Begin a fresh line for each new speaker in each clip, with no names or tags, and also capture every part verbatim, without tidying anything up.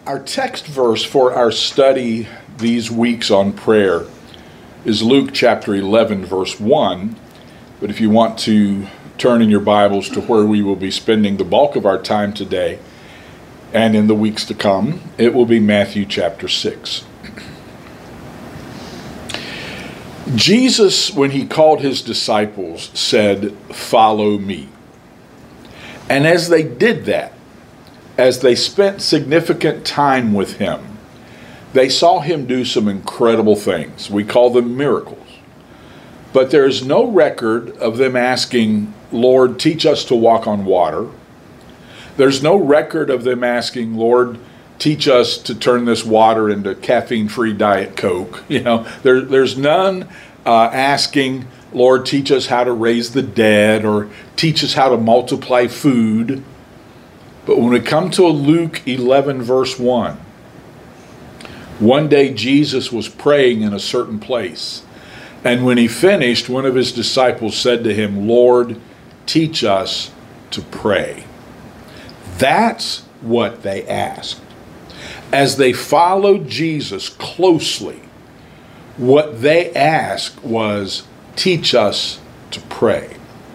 Our text verse for our study these weeks on prayer is Luke chapter eleven, verse one. But if you want to turn in your Bibles to where we will be spending the bulk of our time today and in the weeks to come, it will be Matthew chapter six. Jesus, when he called his disciples, said, "Follow me." And as they did that, as they spent significant time with him, they saw him do some incredible things. We call them miracles. But there is no record of them asking, "Lord, teach us to walk on water." There's no record of them asking, "Lord, teach us to turn this water into caffeine-free Diet Coke." You know, there, there's none uh, asking, "Lord, teach us how to raise the dead," or teach us how to multiply food. But when we come to Luke eleven, verse one, one day Jesus was praying in a certain place. And when he finished, one of his disciples said to him, "Lord, teach us to pray." That's what they asked. As they followed Jesus closely, what they asked was, "Teach us to pray."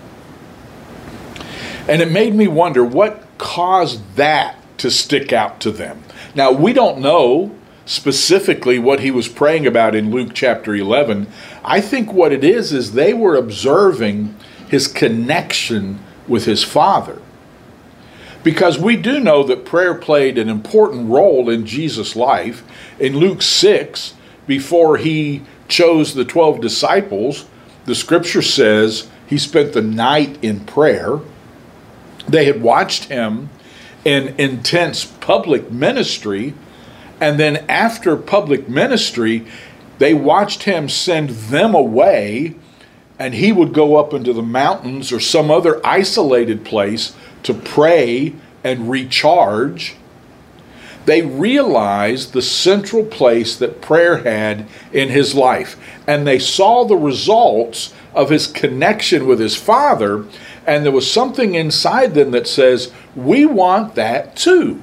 And it made me wonder what caused that to stick out to them. Now, we don't know specifically what he was praying about in Luke chapter eleven. I think what it is is they were observing his connection with his Father. Because we do know that prayer played an important role in Jesus' life. In Luke six, before he chose the twelve disciples, the scripture says he spent the night in prayer. They had watched him in intense public ministry, and then after public ministry, they watched him send them away, and he would go up into the mountains or some other isolated place to pray and recharge. They realized the central place that prayer had in his life, and they saw the results of his connection with his Father, and there was something inside them that says, we want that too.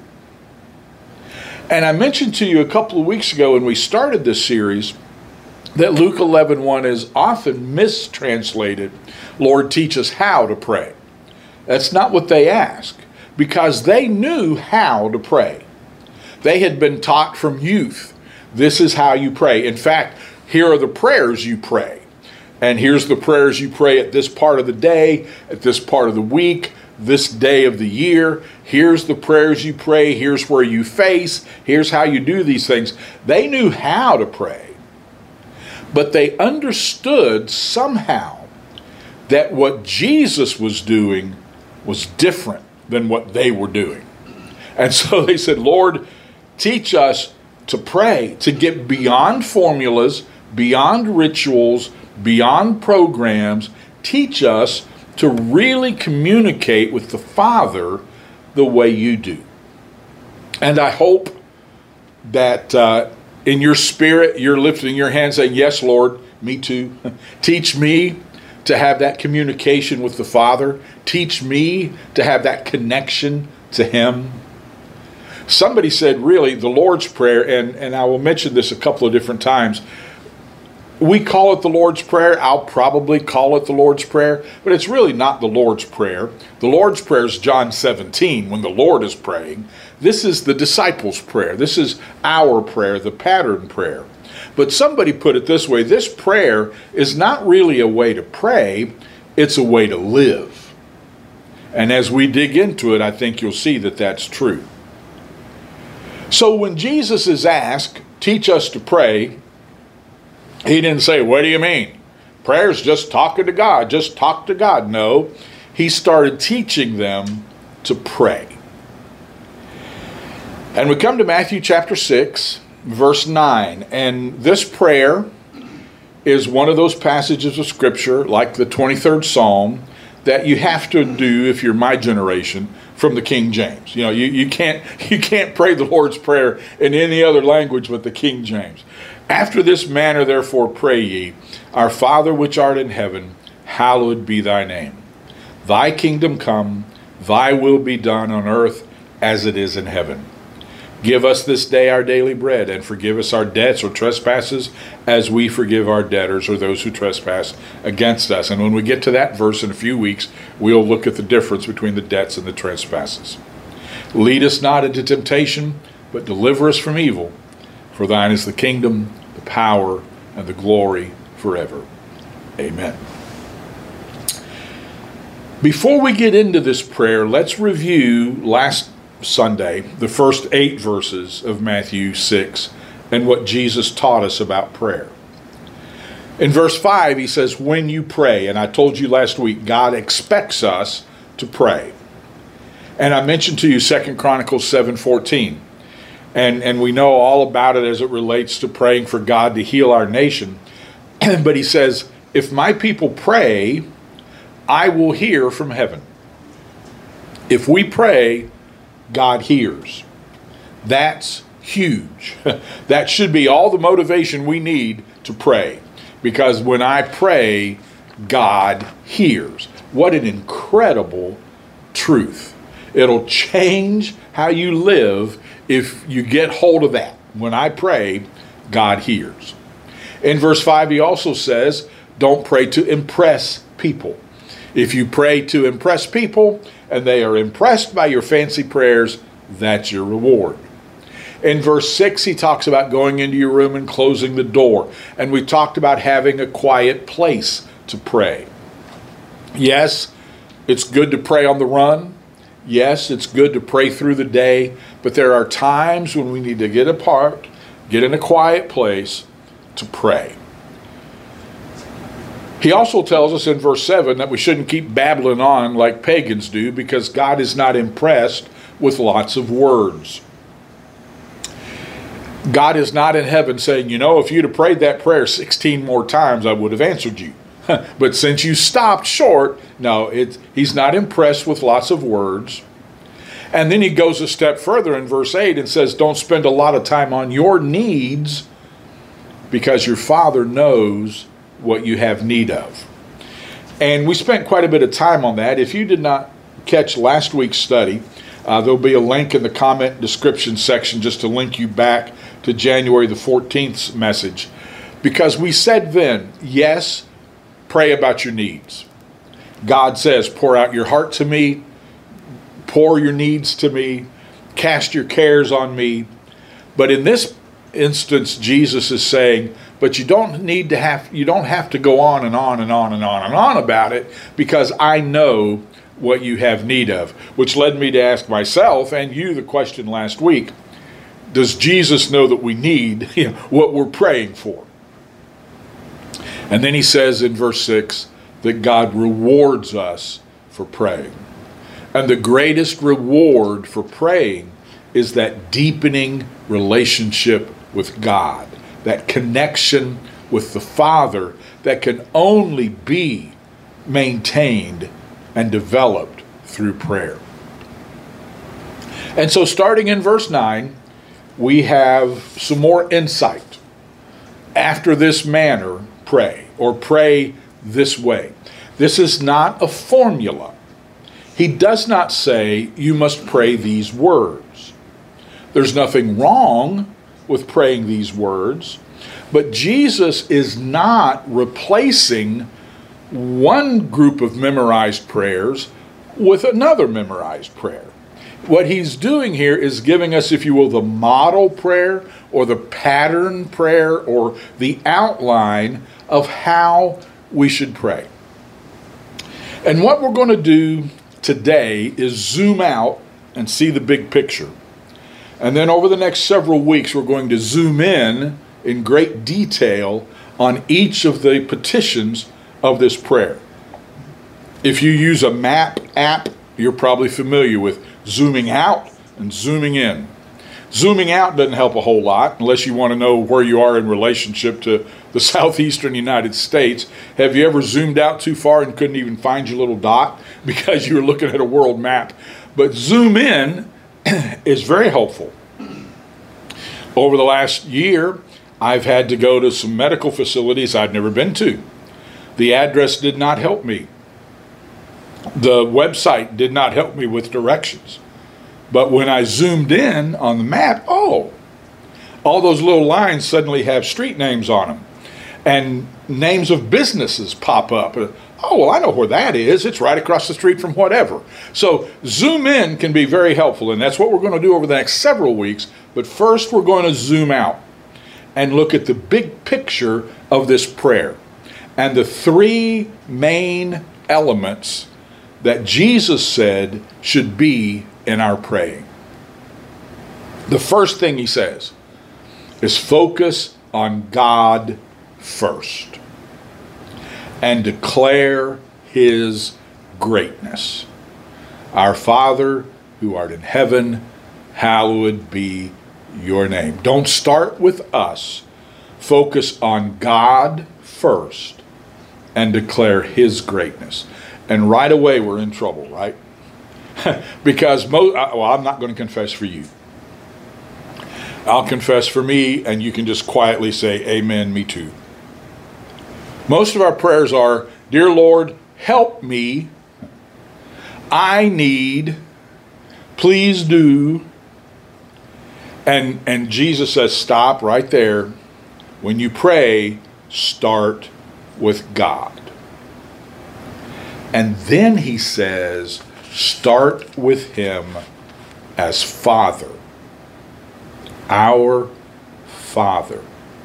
And I mentioned to you a couple of weeks ago when we started this series that Luke eleven one is often mistranslated, "Lord, teach us how to pray." That's not what they asked, because they knew how to pray. They had been taught from youth, this is how you pray. In fact, here are the prayers you pray. And here's the prayers you pray at this part of the day, at this part of the week, this day of the year. Here's the prayers you pray. Here's where you face. Here's how you do these things. They knew how to pray. But they understood somehow that what Jesus was doing was different than what they were doing. And so they said, "Lord, teach us to pray, to get beyond formulas, beyond rituals, beyond programs. Teach us to really communicate with the Father the way you do." And I hope that uh, in your spirit, you're lifting your hand saying, "Yes, Lord, me too." Teach me to have that communication with the Father. Teach me to have that connection to Him. Somebody said, really, the Lord's Prayer, and, and I will mention this a couple of different times, we call it the Lord's Prayer. I'll probably call it the Lord's Prayer, but it's really not the Lord's Prayer. The Lord's Prayer is John seventeen, when the Lord is praying. This is the disciples' prayer. This is our prayer, the pattern prayer. But somebody put it this way, this prayer is not really a way to pray, it's a way to live. And as we dig into it, I think you'll see that that's true. So when Jesus is asked, "Teach us to pray," he didn't say, "What do you mean? Prayer's just talking to God, just talk to God." No, he started teaching them to pray. And we come to Matthew chapter six, verse nine. And this prayer is one of those passages of Scripture, like the twenty-third Psalm, that you have to do, if you're my generation, from the King James. You know, you, you can't you can't pray the Lord's Prayer in any other language but the King James. "After this manner, therefore, pray ye, Our Father which art in heaven, hallowed be thy name. Thy kingdom come, thy will be done on earth as it is in heaven. Give us this day our daily bread, and forgive us our debts or trespasses as we forgive our debtors or those who trespass against us. And when we get to that verse in a few weeks, we'll look at the difference between the debts and the trespasses. Lead us not into temptation, but deliver us from evil. For thine is the kingdom, the power, and the glory forever. Amen. Before we get into this prayer, let's review last Sunday, the first eight verses of Matthew six, and what Jesus taught us about prayer. In verse five, he says, when you pray, and I told you last week, God expects us to pray. And I mentioned to you Second Chronicles seven fourteen. And, and we know all about it as it relates to praying for God to heal our nation. But he says, if my people pray, I will hear from heaven. If we pray, God hears. That's huge. That should be all the motivation we need to pray. Because when I pray, God hears. What an incredible truth. It'll change how you live if you get hold of that. When I pray, God hears. In verse five, he also says, don't pray to impress people. If you pray to impress people and they are impressed by your fancy prayers, that's your reward. In verse six, he talks about going into your room and closing the door. And we talked about having a quiet place to pray. Yes, it's good to pray on the run. Yes, it's good to pray through the day. But there are times when we need to get apart, get in a quiet place to pray. He also tells us in verse seven that we shouldn't keep babbling on like pagans do, because God is not impressed with lots of words. God is not in heaven saying, you know, if you'd have prayed that prayer sixteen more times, I would have answered you. But since you stopped short, no, it's, he's not impressed with lots of words. And then he goes a step further in verse eight and says, don't spend a lot of time on your needs, because your Father knows what you have need of. And we spent quite a bit of time on that. If you did not catch last week's study, uh, there'll be a link in the comment description section just to link you back to January the fourteenth's message. Because we said then, yes, pray about your needs. God says, pour out your heart to me, pour your needs to me, cast your cares on me. But in this instance, Jesus is saying, but you don't need to have, you don't have to go on and on and on and on and on about it, because I know what you have need of. Which led me to ask myself and you the question last week, does Jesus know that we need, you know, what we're praying for? And then he says in verse six that God rewards us for praying. And the greatest reward for praying is that deepening relationship with God, that connection with the Father that can only be maintained and developed through prayer. And so starting in verse nine, we have some more insight. After this manner, pray, or pray this way. This is not a formula. He does not say you must pray these words. There's nothing wrong with praying these words, but Jesus is not replacing one group of memorized prayers with another memorized prayer. What he's doing here is giving us, if you will, the model prayer or the pattern prayer or the outline of how we should pray. And what we're going to do today is zoom out and see the big picture. And then over the next several weeks, we're going to zoom in in great detail on each of the petitions of this prayer. If you use a map app, you're probably familiar with zooming out and zooming in. Zooming out doesn't help a whole lot unless you want to know where you are in relationship to the southeastern United States. Have you ever zoomed out too far and couldn't even find your little dot because you were looking at a world map? But zoom in is very helpful. Over the last year, I've had to go to some medical facilities I'd never been to. The address did not help me. The website did not help me with directions. But when I zoomed in on the map, oh, all those little lines suddenly have street names on them. And names of businesses pop up. Oh, well, I know where that is. It's right across the street from whatever. So zoom in can be very helpful, and that's what we're going to do over the next several weeks. But first, we're going to zoom out and look at the big picture of this prayer and the three main elements that Jesus said should be in our praying. The first thing he says is focus on God first and declare his greatness. Our Father who art in heaven, hallowed be your name. Don't start with us. Focus on God first and declare his greatness. And right away we're in trouble, right? Because, mo- well, I'm not going to confess for you. I'll confess for me, and you can just quietly say, amen, me too. Most of our prayers are, dear Lord, help me. I need, please do. And, and Jesus says, stop right there. When you pray, start with God. And then he says, start with him as Father. Our Father.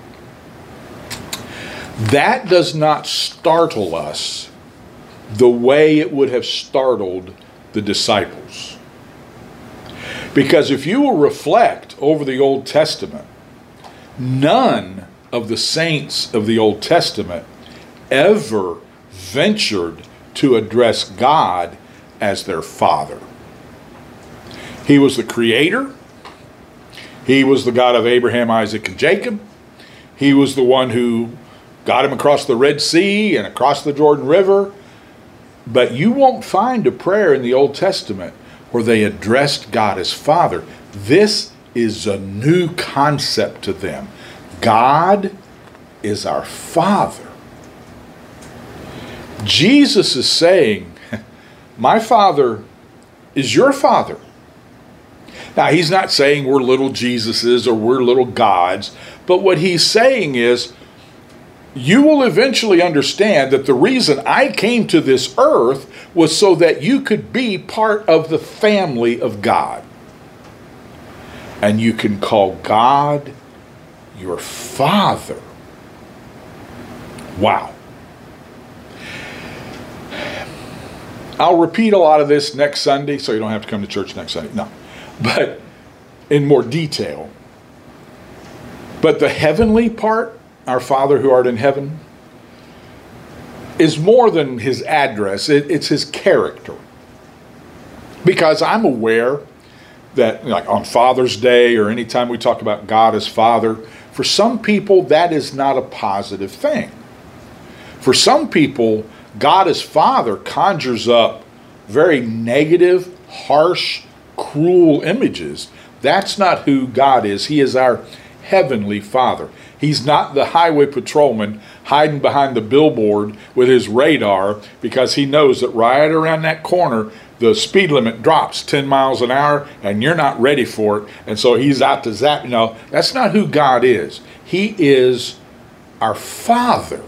That does not startle us the way it would have startled the disciples. Because if you will reflect over the Old Testament, none of the saints of the Old Testament ever ventured to address God as their Father. He was the Creator. He was the God of Abraham, Isaac, and Jacob. He was the one who got him across the Red Sea and across the Jordan River. But you won't find a prayer in the Old Testament where they addressed God as Father. This is a new concept to them. God is our Father. Jesus is saying, my Father is your Father. Now, he's not saying we're little Jesuses or we're little gods, but what he's saying is, you will eventually understand that the reason I came to this earth was so that you could be part of the family of God. And you can call God your Father. Wow. I'll repeat a lot of this next Sunday, so you don't have to come to church next Sunday. No. But in more detail. But the heavenly part, our Father who art in heaven, is more than his address. It, it's his character. Because I'm aware that, like on Father's Day or anytime we talk about God as Father, for some people that is not a positive thing. For some people, God as Father conjures up very negative, harsh, cruel images. That's not who God is. He is our heavenly Father. He's not the highway patrolman hiding behind the billboard with his radar because he knows that right around that corner the speed limit drops ten miles an hour and you're not ready for it, and so he's out to zap. No, that's not who God is. He is our Father.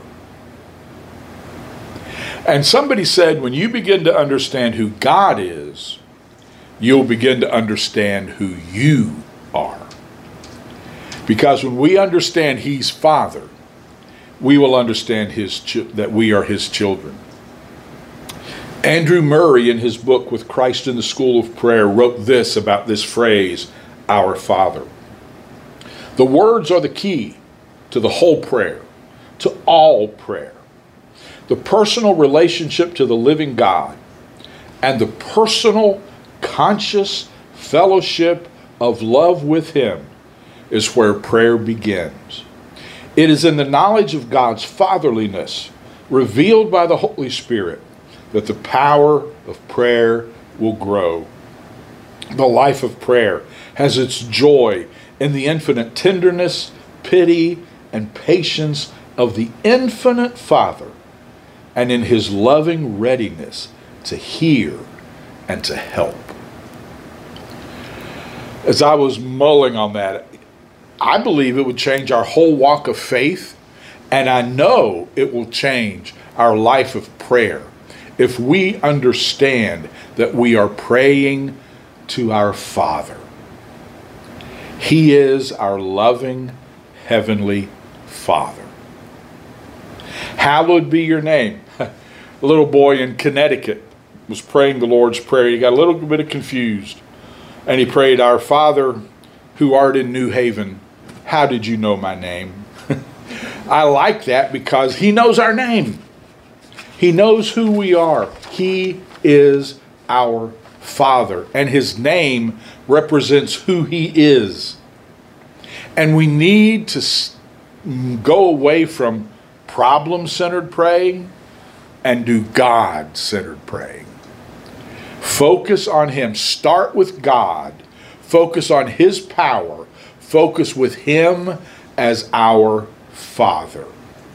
And somebody said, when you begin to understand who God is, you'll begin to understand who you are. Because when we understand he's Father, we will understand his ch- that we are his children. Andrew Murray, in his book With Christ in the School of Prayer, wrote this about this phrase, our Father. The words are the key to the whole prayer, to all prayer. The personal relationship to the living God and the personal, conscious fellowship of love with him is where prayer begins. It is in the knowledge of God's fatherliness, revealed by the Holy Spirit, that the power of prayer will grow. The life of prayer has its joy in the infinite tenderness, pity, and patience of the infinite Father, and in his loving readiness to hear and to help. As I was mulling on that, I believe it would change our whole walk of faith, and I know it will change our life of prayer if we understand that we are praying to our Father. He is our loving Heavenly Father. Hallowed be your name. A little boy in Connecticut was praying the Lord's Prayer. He got a little bit confused. And he prayed, Our Father, who art in New Haven, how did you know my name? I like that because he knows our name. He knows who we are. He is our Father. And his name represents who he is. And we need to go away from problem-centered praying and do God-centered praying. Focus on him. Start with God. Focus on his power. Focus with him as our Father.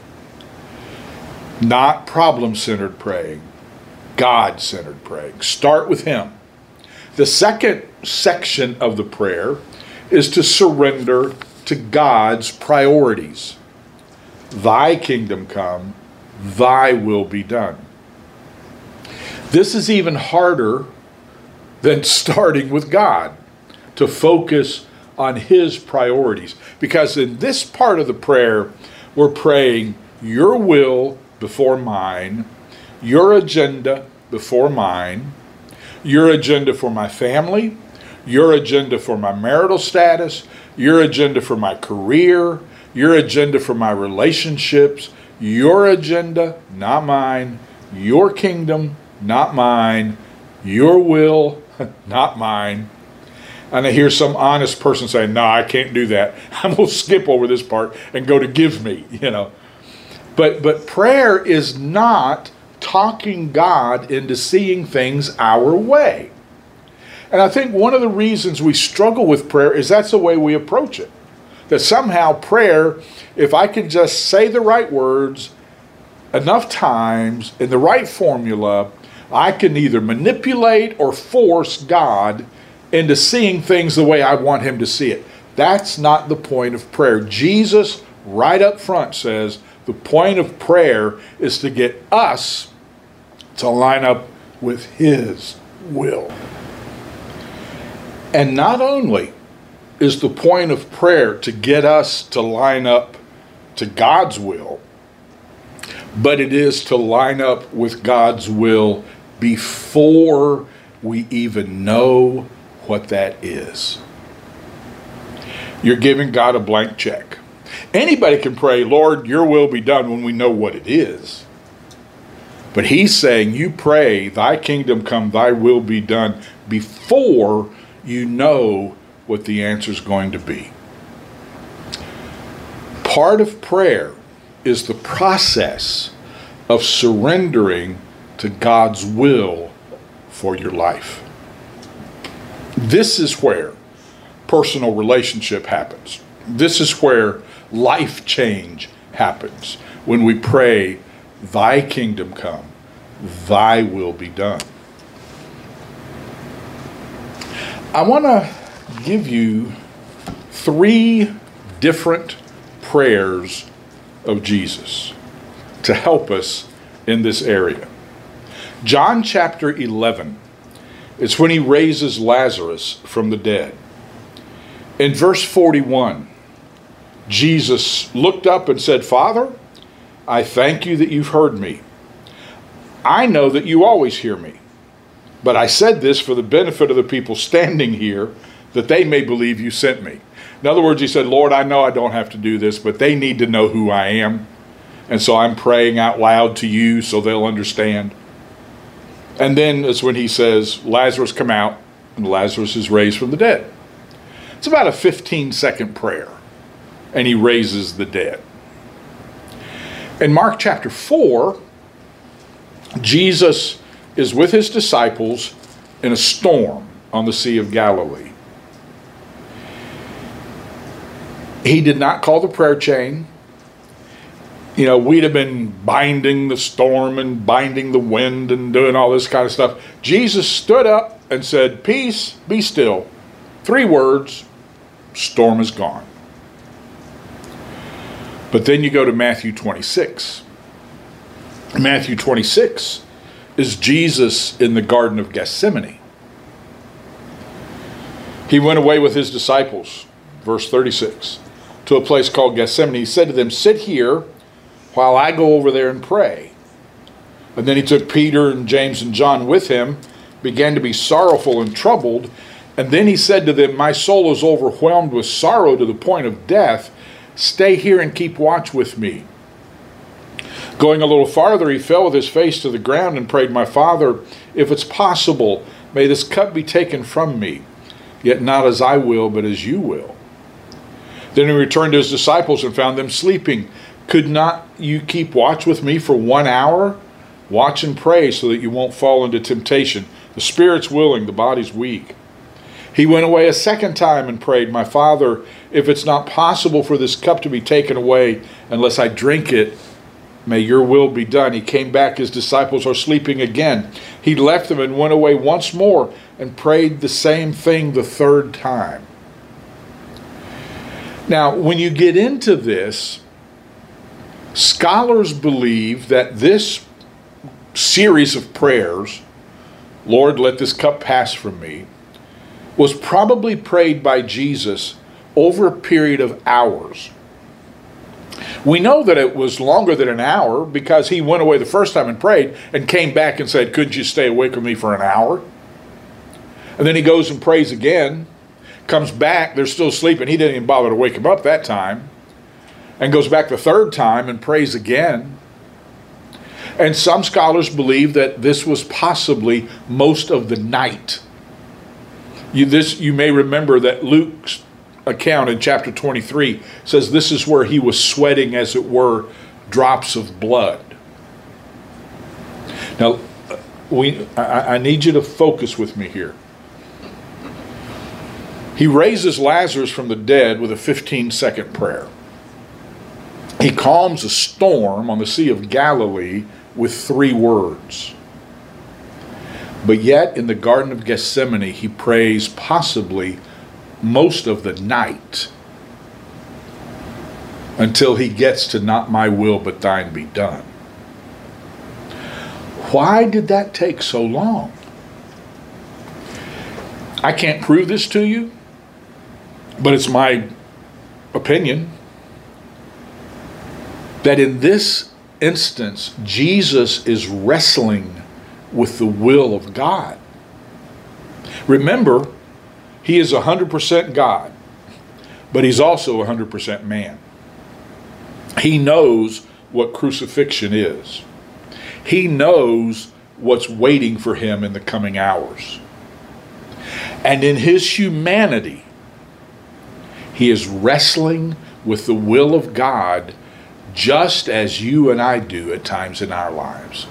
Not problem-centered praying. God-centered praying. Start with him. The second section of the prayer is to surrender to God's priorities. Thy kingdom come, thy will be done. This is even harder than starting with God, to focus on his priorities. Because in this part of the prayer, we're praying your will before mine, your agenda before mine, your agenda for my family, your agenda for my marital status, your agenda for my career, your agenda for my relationships, your agenda, not mine, your kingdom, not mine, your will, not mine. And I hear some honest person say, no, I can't do that. I'm going to skip over this part and go to give me, you know. But, but prayer is not talking God into seeing things our way. And I think one of the reasons we struggle with prayer is that's the way we approach it. That somehow prayer, if I can just say the right words enough times in the right formula, I can either manipulate or force God into seeing things the way I want him to see it. That's not the point of prayer. Jesus, right up front, says the point of prayer is to get us to line up with his will. And not only is the point of prayer to get us to line up to God's will, but it is to line up with God's will before we even know what that is. You're giving God a blank check. Anybody can pray, Lord, your will be done, when we know what it is. But he's saying you pray, thy kingdom come, thy will be done, before you know what the answer is going to be. Part of prayer is the process of surrendering to God's will for your life. This is where personal relationship happens. This is where life change happens. When we pray, thy kingdom come, thy will be done. I want to give you three different prayers of Jesus to help us in this area. John chapter eleven, it's when he raises Lazarus from the dead. In verse forty-one, Jesus looked up and said, Father, I thank you that you've heard me. I know that you always hear me. But I said this for the benefit of the people standing here, that they may believe you sent me. In other words, he said, Lord, I know I don't have to do this, but they need to know who I am. And so I'm praying out loud to you so they'll understand. And then it's when he says, Lazarus, come out, and Lazarus is raised from the dead. It's about a fifteen second prayer, and he raises the dead. In Mark chapter four, Jesus is with his disciples in a storm on the Sea of Galilee. He did not call the prayer chain. You know, we'd have been binding the storm and binding the wind and doing all this kind of stuff. Jesus stood up and said, peace, be still. Three words, storm is gone. But then you go to Matthew twenty-six. Matthew twenty-six is Jesus in the Garden of Gethsemane. He went away with his disciples, verse thirty-six, to a place called Gethsemane. He said to them, sit here while I go over there and pray. And then he took Peter and James and John with him, began to be sorrowful and troubled. And then he said to them, my soul is overwhelmed with sorrow to the point of death. Stay here and keep watch with me. Going a little farther, he fell with his face to the ground and prayed, my Father, if it's possible, may this cup be taken from me. Yet not as I will, but as you will. Then he returned to his disciples and found them sleeping. Could not you keep watch with me for one hour? Watch and pray so that you won't fall into temptation. The spirit's willing, the body's weak. He went away a second time and prayed, my Father, if it's not possible for this cup to be taken away unless I drink it, may your will be done. He came back, his disciples are sleeping again. He left them and went away once more and prayed the same thing the third time. Now, when you get into this, scholars believe that this series of prayers, Lord, let this cup pass from me, was probably prayed by Jesus over a period of hours. We know that it was longer than an hour because he went away the first time and prayed and came back and said, couldn't you stay awake with me for an hour? And then he goes and prays again, comes back, they're still sleeping. He didn't even bother to wake them up that time. And goes back the third time and prays again. And some scholars believe that this was possibly most of the night. You, this, you may remember that Luke's account in chapter twenty-three says this is where he was sweating, as it were, drops of blood. Now, we, I, I need you to focus with me here. He raises Lazarus from the dead with a fifteen-second prayer. He calms a storm on the Sea of Galilee with three words. But yet, in the Garden of Gethsemane, he prays possibly most of the night until he gets to not my will but thine be done. Why did that take so long? I can't prove this to you, but it's my opinion that in this instance, Jesus is wrestling with the will of God. Remember, he is one hundred percent God, but he's also one hundred percent man. He knows what crucifixion is. He knows what's waiting for him in the coming hours. And in his humanity, he is wrestling with the will of God just as you and I do at times in our lives.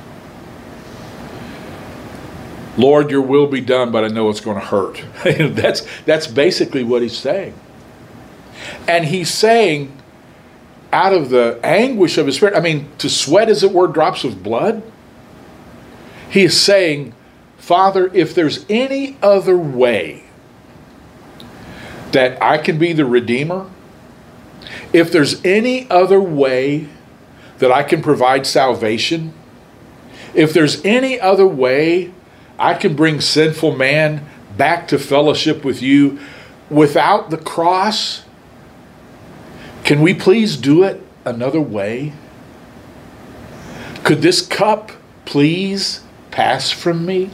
Lord, your will be done, but I know it's going to hurt. that's, that's basically what he's saying. And he's saying, out of the anguish of his spirit, I mean, to sweat, as it were, drops of blood, he is saying, Father, if there's any other way that I can be the Redeemer, if there's any other way that I can provide salvation, if there's any other way I can bring sinful man back to fellowship with you without the cross, can we please do it another way? Could this cup please pass from me?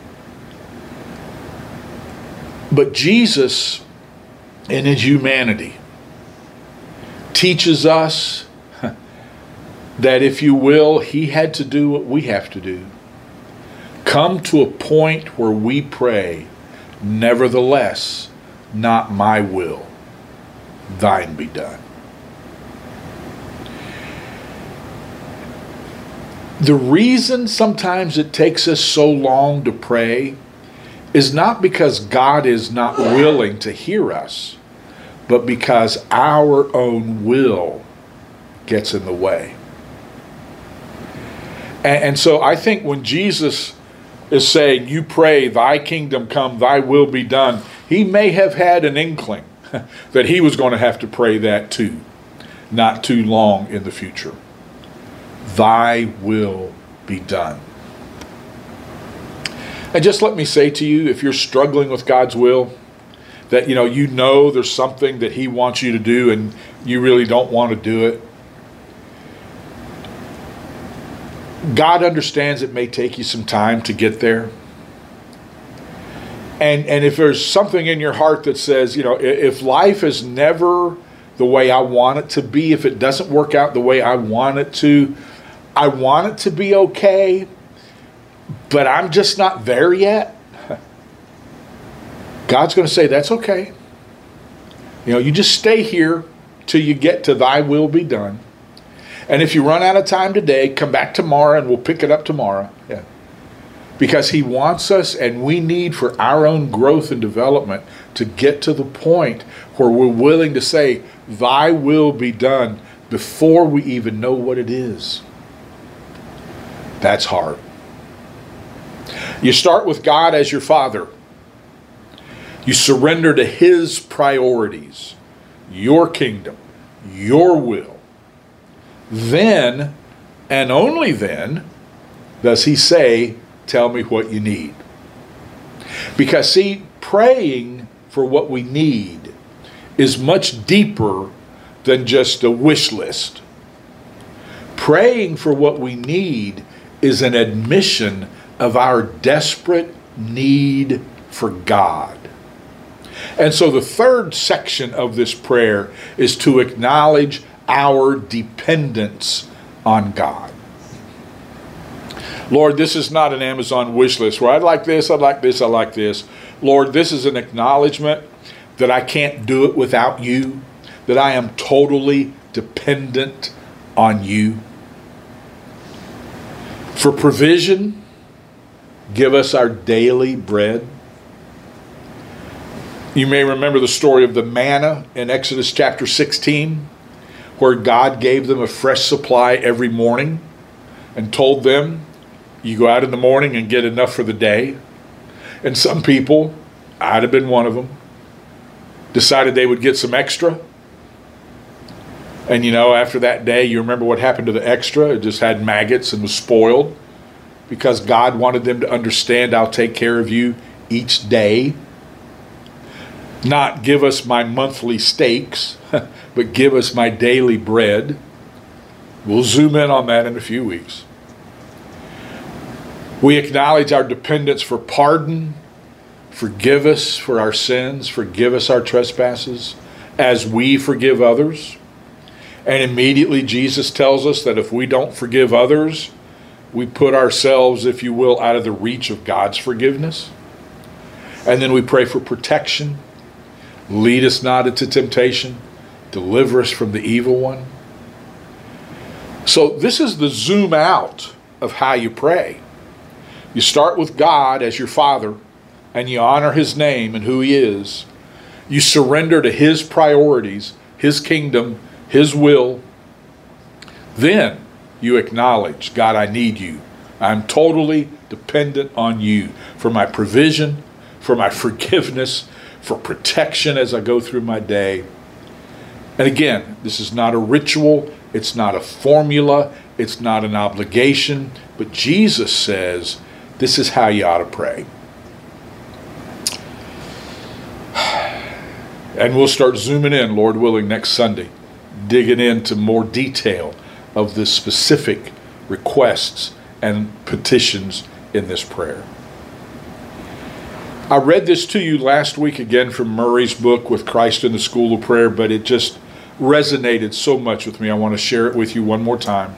But Jesus, in his humanity, teaches us that, if you will, he had to do what we have to do. Come to a point where we pray, nevertheless, not my will, thine be done. The reason sometimes it takes us so long to pray is not because God is not willing to hear us, but because our own will gets in the way. And, and so I think when Jesus is saying, you pray, thy kingdom come, thy will be done, he may have had an inkling that he was going to have to pray that too, not too long in the future. Thy will be done. And just let me say to you, if you're struggling with God's will, that you know you know there's something that he wants you to do and you really don't want to do it, God understands it may take you some time to get there. And and if there's something in your heart that says, you know, if life is never the way I want it to be, if it doesn't work out the way I want it to, I want it to be okay, but I'm just not there yet. God's going to say, that's okay. You know, you just stay here till you get to thy will be done. And if you run out of time today, come back tomorrow and we'll pick it up tomorrow. Yeah. Because he wants us, and we need for our own growth and development to get to the point where we're willing to say, thy will be done, before we even know what it is. That's hard. You start with God as your Father. You surrender to his priorities, your kingdom, your will. Then, and only then, does he say, tell me what you need. Because see, praying for what we need is much deeper than just a wish list. Praying for what we need is an admission of our desperate need for God. And so the third section of this prayer is to acknowledge our dependence on God. Lord, this is not an Amazon wish list where I'd like this, I'd like this, I like this. Lord, this is an acknowledgement that I can't do it without you, that I am totally dependent on you. For provision, give us our daily bread. You may remember the story of the manna in Exodus chapter sixteen, where God gave them a fresh supply every morning and told them, you go out in the morning and get enough for the day. And some people, I'd have been one of them, decided they would get some extra. And you know, after that day, you remember what happened to the extra? It just had maggots and was spoiled, because God wanted them to understand, I'll take care of you each day. Not give us my monthly steaks, but give us my daily bread. We'll zoom in on that in a few weeks. We acknowledge our dependence for pardon. Forgive us for our sins. Forgive us our trespasses as we forgive others. And immediately Jesus tells us that if we don't forgive others, we put ourselves, if you will, out of the reach of God's forgiveness. And then we pray for protection. Lead us not into temptation. Deliver us from the evil one. So this is the zoom out of how you pray. You start with God as your Father, and you honor his name and who he is. You surrender to his priorities, his kingdom, his will. Then you acknowledge, God, I need you. I'm totally dependent on you for my provision, for my forgiveness, for protection as I go through my day. And again, this is not a ritual. It's not a formula. It's not an obligation. But Jesus says, this is how you ought to pray. And we'll start zooming in, Lord willing, next Sunday, digging into more detail of the specific requests and petitions in this prayer. I read this to you last week again from Murray's book, With Christ in the School of Prayer, but it just resonated so much with me. I want to share it with you one more time.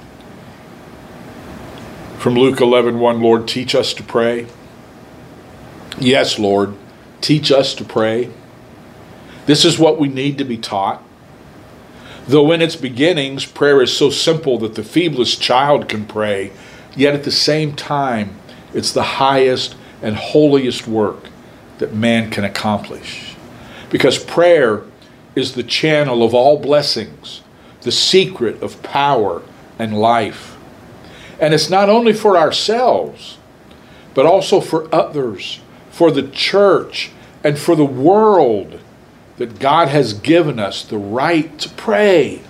From Luke eleven one, Lord, teach us to pray. Yes, Lord, teach us to pray. This is what we need to be taught. Though in its beginnings, prayer is so simple that the feeblest child can pray, yet at the same time, it's the highest and holiest work that man can accomplish. Because prayer is the channel of all blessings, the secret of power and life. And it's not only for ourselves, but also for others, for the church, and for the world that God has given us the right to pray.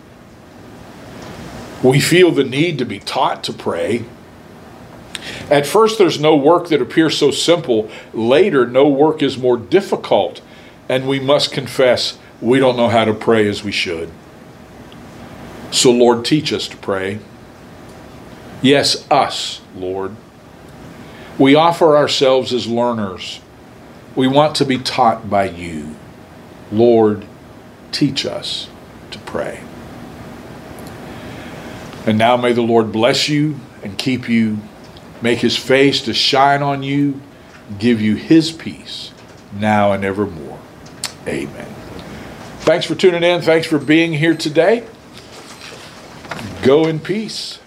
We feel the need to be taught to pray. At first, there's no work that appears so simple. Later, no work is more difficult, and we must confess we don't know how to pray as we should. So, Lord, teach us to pray. Yes, us, Lord. We offer ourselves as learners. We want to be taught by you. Lord, teach us to pray. And now may the Lord bless you and keep you, make his face to shine on you, give you his peace, now and evermore. Amen. Thanks for tuning in. Thanks for being here today. Go in peace.